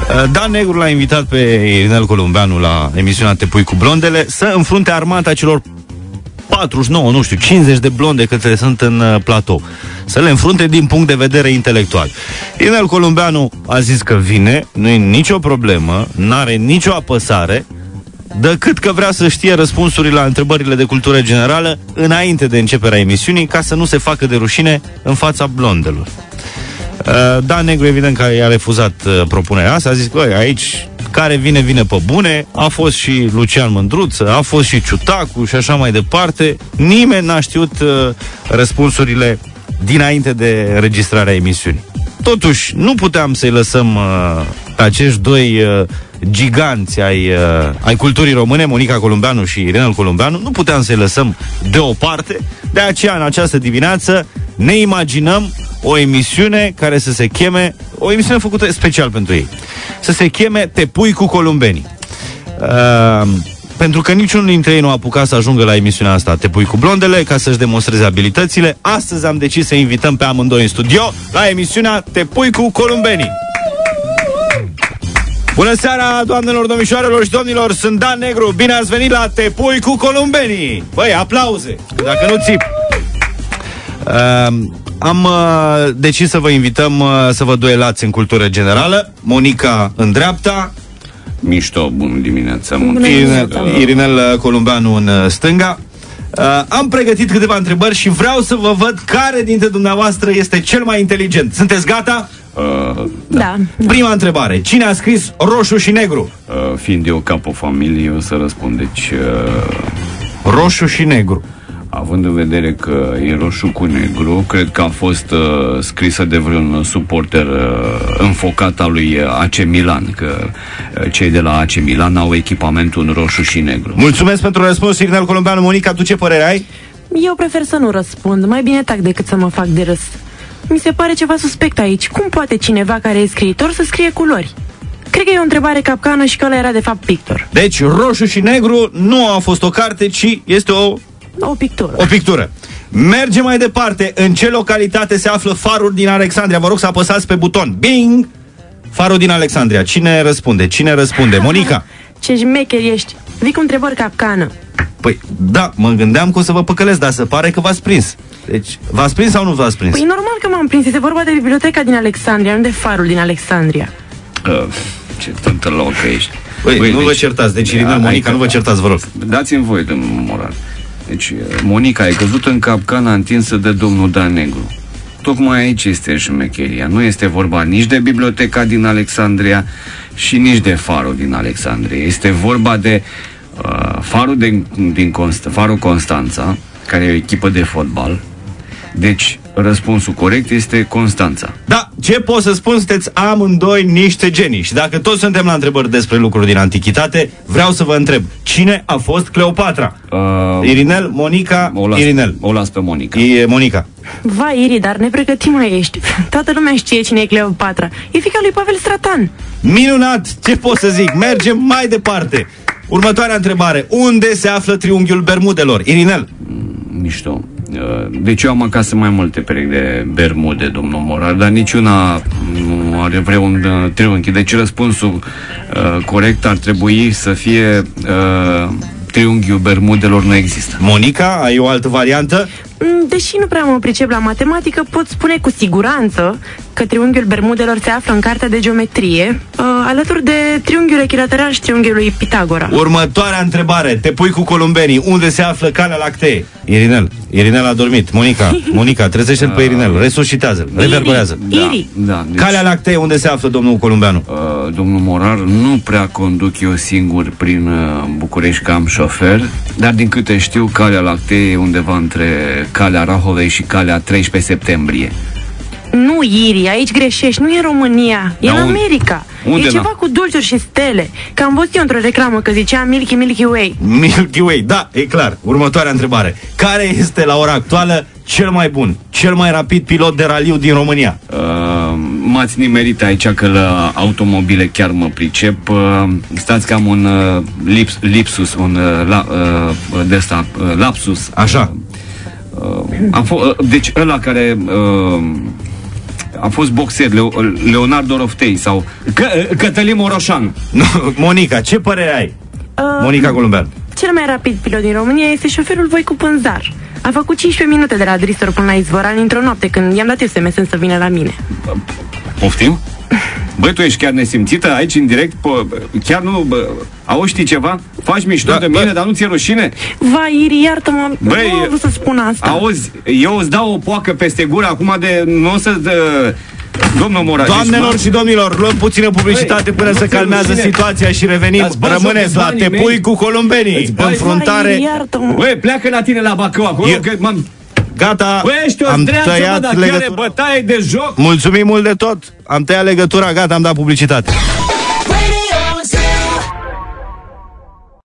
Dan Negru l-a invitat pe Irinel Columbeanu la emisiunea Te pui cu blondele să înfrunte armata celor 49, nu știu, 50 de blonde câte sunt în platou. Să le înfrunte din punct de vedere intelectual. Irinel Columbeanu a zis că vine, nu e nicio problemă, n-are nicio apăsare, decât că vrea să știe răspunsurile la întrebările de cultură generală înainte de începerea emisiunii, ca să nu se facă de rușine în fața blondelor. Dan Negru, evident că i-a refuzat propunerea asta, a zis că aici care vine, vine pe bune. A fost și Lucian Mândruță, a fost și Ciutacu și așa mai departe. Nimeni n-a știut răspunsurile dinainte de înregistrarea emisiunii. Totuși, nu puteam să-i lăsăm pe acești doi giganți ai culturii române, Monica Columbeanu și Irinel Columbeanu, nu puteam să-i lăsăm deoparte. De aceea, în această dimineață, ne imaginăm o emisiune care să se cheme, o emisiune făcută special pentru ei, să se cheme Te pui cu columbenii. Pentru că niciunul dintre ei nu a apucat să ajungă la emisiunea asta Te pui cu blondele, ca să-și demonstreze abilitățile. Astăzi am decis să invităm pe amândoi în studio la emisiunea Te pui cu columbenii. Bună seara, doamnelor, domnișoarelor și domnilor, sunt Dan Negru. Bine ați venit la Te pui cu columbenii. Băi, aplauze, dacă nu țip. Am decis să vă invităm să vă duelați în cultură generală. Monica în dreapta, mișto, bună dimineața, Irinel Columbeanu în stânga. Am pregătit câteva întrebări și vreau să vă văd care dintre dumneavoastră este cel mai inteligent. Sunteți gata? Da. Prima întrebare. Cine a scris Roșu și Negru? Fiind eu capofamilie, o să răspund. Deci Roșu și Negru. Având în vedere că e roșu cu negru, cred că a fost scrisă de vreun suporter înfocat al lui AC Milan, că cei de la AC Milan au echipamentul în roșu și negru. Mulțumesc pentru răspuns, Irinel Columbeanu. Monica, tu ce părere ai? Eu prefer să nu răspund, mai bine tac decât să mă fac de râs. Mi se pare ceva suspect aici. Cum poate cineva care e scriitor să scrie culori? Cred că e o întrebare capcană și că ăla era de fapt pictor. Deci Roșu și Negru nu a fost o carte, ci este o pictură. O pictură. Mergem mai departe. În ce localitate se află farul din Alexandria? Vă rog să apăsați pe buton. Bing! Farul din Alexandria. Cine răspunde? Cine răspunde? Monica? Ce șmecher ești. Vii cu întrebări capcană. Păi, da, mă gândeam că o să vă păcălesc, dar se pare că v-ați prins. Deci, v-ați prins sau nu v-ați prins? Păi normal că m-am prins. Este vorba de biblioteca din Alexandria, nu de farul din Alexandria. Ce tântă locă ești. Păi, nu vă certați. Deci, Irinel, Monica, nu vă certați, vă rog. Dați-mi voie, domnul Morar. Deci, Monica, ai căzut în capcana întinsă de domnul Dan Negru. Tocmai aici este șmecheria. Nu este vorba nici de biblioteca din Alexandria și nici de farul din Alexandria. Este vorba de farul Constanța, care e o echipă de fotbal. Deci, răspunsul corect este Constanța. Da, ce pot să spun? Sunteți amândoi niște genii. Și dacă toți suntem la întrebări despre lucruri din antichitate, vreau să vă întreb, cine a fost Cleopatra? Irinel, Monica, Irinel. O las pe Monica. E Monica. Vai, Iri, dar nepregătit mai ești. Toată lumea știe cine e Cleopatra. E fiica lui Pavel Stratan. Minunat! Ce pot să zic? Mergem mai departe. Următoarea întrebare. Unde se află triunghiul Bermudelor? Irinel. Mișto. Deci eu am acasă mai multe perechi de bermude, domnul Morar, dar niciuna nu are vreun triunghi. Deci răspunsul corect ar trebui să fie triunghiul Bermudelor nu există. Monica, ai o altă variantă? Deși nu prea mă pricep la matematică, pot spune cu siguranță că triunghiul Bermudelor se află în cartea de geometrie, alături de triunghiul echilateral și triunghiul lui Pitagora. Următoarea întrebare. Te pui cu columbenii. Unde se află Calea Lactee? Irinel a dormit. Monica, trezește-l pe Irinel. Resuscitează-l. Reverberează. Da, deci, Calea Lactee, unde se află domnul Columbeanu? Domnul Morar, nu prea conduc eu singur prin București, că am șofer, dar din câte știu, Calea Lactee e undeva între Calea Rahovei și Calea 13 septembrie. Nu, Iri, aici greșești, nu e în România, e în America. E ceva cu dulciuri și stele. Că am văzut eu într-o reclamă că zicea Milky Way. Milky Way, da, e clar. Următoarea întrebare. Care este la ora actuală cel mai bun, cel mai rapid pilot de raliu din România? M-ați nimerit aici că la automobile chiar mă pricep. Stați că am un lapsus. Așa. Deci ăla care a fost boxer, Leonardo Roftei sau Cătălin Moroșan. Monica, ce părere ai? Monica Columbeanu. Cel mai rapid pilot din România este șoferul Voicu Pânzar. A făcut 15 minute de la Dristor până la Izvorani într-o noapte, când i-am dat eu SMS să vină la mine. Poftim? Băi, tu ești chiar nesimțită aici, în direct? Chiar nu... Auzi, știi ceva? Faci mișto de mine, dar nu ți-e rușine? Vai, Iri, iartă-mă, nu am vrut să spun asta. Auzi, eu îți dau o poacă peste gură acum de... Nu o să... Domnul Moraes. Doamnelor și domnilor, luăm puțină publicitate până se calmează situația și revenim. Rămâneți la Te Pui cu columbenii. Înfruntare. Băi, pleacă la tine la Bacău acolo, că m-am... Gata, am tăiat legătura. Bătaie de joc. Mulțumim mult de tot. Am tăiat legătura, gata, am dat publicitate.